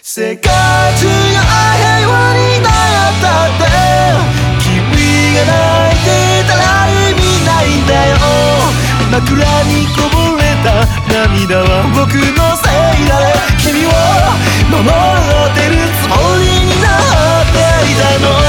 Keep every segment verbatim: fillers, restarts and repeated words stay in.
世界中が平和になったって君が泣いてたら意味ないんだよ。枕にこぼれた涙は僕のせいだね。君を守ってるつもりになっていたの。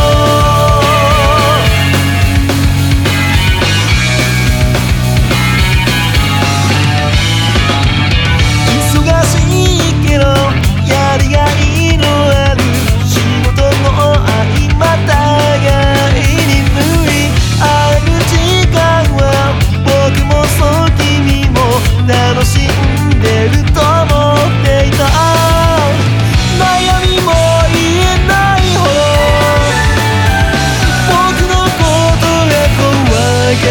忙しいけどやりがいのある仕事の合間互いに無理会える時間は僕もそう君も楽しんでると思っていた。悩みも言えないほど僕のことが怖が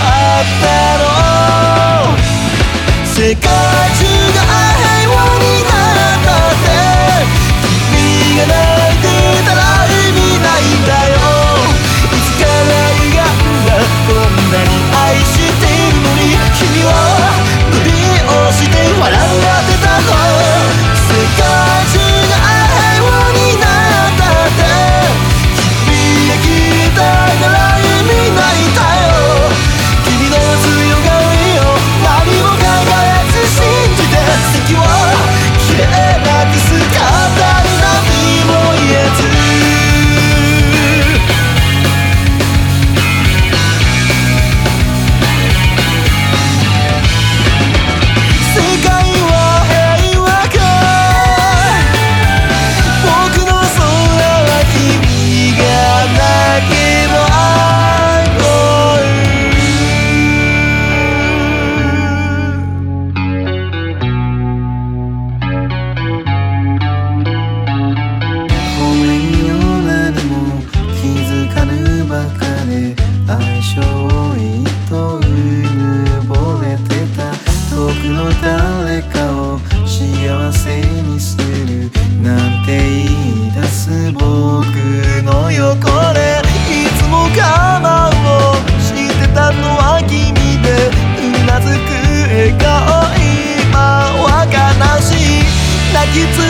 ったの。世界中が平和になったって君が泣いてたら意味ないんだよ。いつから歪んだこんなに愛しているのに君は無理をして笑ってたの。世界中が平和になったって君が消えたから意味ないんだよ。君の強がりを何も考えず信じて席をきれいなくす簡単に何も言えず世界は平和か僕の空は君がなけばごめんよ何も気づかぬばかで愛情にとうぬぼれてた。遠くの誰かを幸せにするなんて言い出す僕の横でいつも我慢をしてたのは君でうなずく笑顔今は悲しい泣きつ